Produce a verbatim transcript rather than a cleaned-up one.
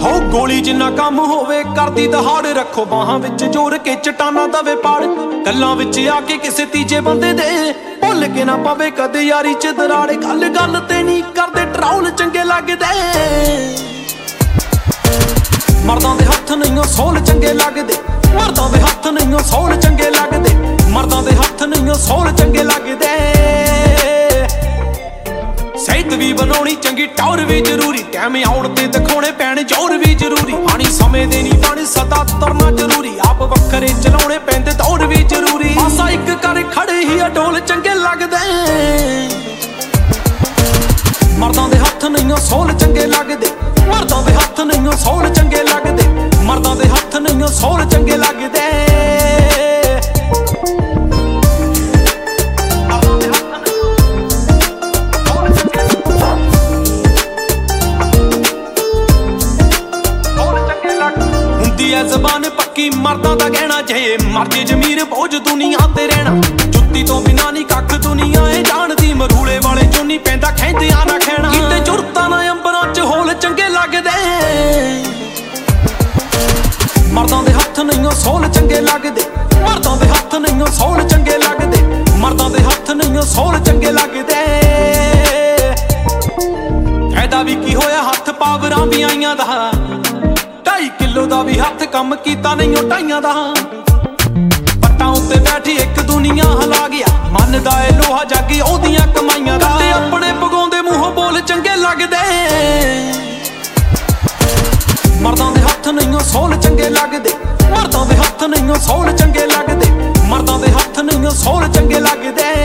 ਹੋ ਗੋਲੀ ਜਿੰਨਾ ਕੰਮ ਹੋਵੇ ਕਰਦੀ ਦਹਾੜ, ਰੱਖੋ ਬਾਹਾਂ ਵਿੱਚ ਜੋਰ ਕੇ ਚਟਾਨਾ ਦਵੇ ਪਾੜ। ਗੱਲਾਂ ਵਿੱਚ ਆ ਕੇ ਕਿਸੇ ਤੀਜੇ ਬੰਦੇ ਦੇ ਭੁੱਲ ਕੇ ਨਾ ਪਵੇ ਕਦੇ ਯਾਰੀ ਚ ਦਰਾੜ। ਗੱਲ ਗੱਲ ਤੇ ਨਹੀਂ ਕਰਦੇ ਟਰਾਉਲ ਚੰਗੇ ਲੱਗਦੇ, ਮਰਦਾਂ ਦੇ ਹੱਥ ਨਹੀਂ ਸੋਲ ਚੰਗੇ ਲੱਗਦੇ। ਮਰਦਾਂ ਦੇ ਹੱਥ ਨਹੀਂ ਸੋਲ ਚੰਗੇ ਲੱਗਦੇ, ਮਰਦਾਂ ਦੇ ਹੱਥ ਨਹੀਂ ਸੋਲ ਚੰਗੇ ਲੱਗਦੇ। ਸਿਹਤ ਵੀ ਬਣਾਉਣੀ ਚੰਗੀ, ਟੌਰ ਵੀ ਜ਼ਰੂਰੀ, ਟਾਈਮ ਆਉਣ ਤੇ ਦਿਖਾਉਣੇ ਪੈਣ ਜ਼ੋਰ ਵੀ ਜ਼ਰੂਰੀ। ਪਾਣੀ ਸਮੇਂ ਦੇ ਨਹੀਂ ਪਾਣੀ ਸਦਾ ਤਰਨਾ ਜ਼ਰੂਰੀ, ਆਪ ਵੱਖਰੇ ਚਲਾਉਣੇ ਪੈਂਦੇ ਦੌੜ ਵੀ ਜ਼ਰੂਰੀ। ਆਸਾ ਇੱਕ ਕਰ ਖੜੇ ਹੀ ਅਡੋਲ ਚੰਗੇ ਲੱਗਦੇ, ਮਰਦਾਂ ਦੇ ਹੱਥ ਨਹੀਂ ਸੋਲ ਚੰਗੇ ਲੱਗਦੇ। ਮਰਦਾਂ ਦੇ ਹੱਥ ਨਹੀਂ ਸੋਲ ਚੰਗੇ ਲੱਗਦੇ, ਮਰਦਾਂ ਦੇ ਹੱਥ ਨਹੀਂ ਸੋਲ ਚੰਗੇ ਲੱਗਦੇ। ਹੁੰਦੀ ਐ ਜ਼ਬਾਨ ਪੱਕੀ ਮਰਦਾਂ ਦਾ ਕਹਿਣਾ, ਜੇ ਮਰਜ਼ੀ ਜ਼ਮੀਰ ਬੋਝ ਦੁਨੀਆ ਤੇ ਰਹਿਣਾ। ਜੁੱਤੀ ਤੋਂ ਬਿਨਾਂ ਨਹੀਂ ਕੱਖ ਦੁਨੀਆ ਏ ਜਾਣਦੀ, ਮਰੂਲੇ ਵਾਲੇ ਚੋਂ ਨਹੀਂ ਪੈਂਦਾ ਖੈਂਦਿਆਂ ਨਾ ਖੈਣਾ। ਕਿਤੇ ਜੁਰਤਾਂ ਨਾ ਅੰਬਰਾਂ ਚ ਹੋਲ ਚੰਗੇ ਲੱਗਦੇ, ਮਰਦਾਂ ਦੇ ਹੱਥ ਨਹੀਂ ਸੋਲ ਚੰਗੇ ਲੱਗਦੇ। ਮਰਦਾਂ ਦੇ ਹੱਥ ਨਹੀਂ ਸੋਲ ਚੰਗੇ ਲੱਗਦੇ, ਮਰਦਾਂ ਦੇ ਹੱਥ ਨਹੀਂ ਸੋਲ ਚੰਗੇ ਲੱਗਦੇ। ਫਾਇਦਾ ਵੀ ਕੀ ਹੋਇਆ ਹੱਥ ਪਾਵਰਾਂ ਵੀ ਆਈਆਂ ਦਾ, ਢਾਈ ਕਿਲੋ ਦਾ ਵੀ ਹੱਥ ਕੰਮ ਕੀਤਾ ਨਹੀਂ ਉਹ ਢਾਈਆਂ ਦਾ। ਪੱਟਾਂ ਉੱਤੇ ਬੈਠੀ ਇੱਕ ਦੁਨੀਆ ਹਿਲਾ ਗਿਆ, ਮੰਨਦਾ ਏ ਲੋਹਾ ਜਾਗੀ ਉਹਦੀਆਂ ਕਮਾਈਆਂ ਦਾ। ਤੇ ਆਪਣੇ ਪਗਾਉਂਦੇ ਮੂੰਹੋਂ ਬੋਲ ਚੰਗੇ ਲੱਗਦੇ, ਮਰਦਾਂ ਦੇ ਹੱਥ ਨਹੀਂ ਸੋਲ ਚੰਗੇ ਲੱਗਦੇ। ਮਰਦਾਂ ਦੇ ਹੱਥ ਨਹੀਂ ਸੋਲ ਚੰਗੇ ਲੱਗਦੇ, ਮਰਦਾਂ ਦੇ ਹੱਥ ਨਹੀਂ ਸੋਲ ਚੰਗੇ ਲੱਗਦੇ।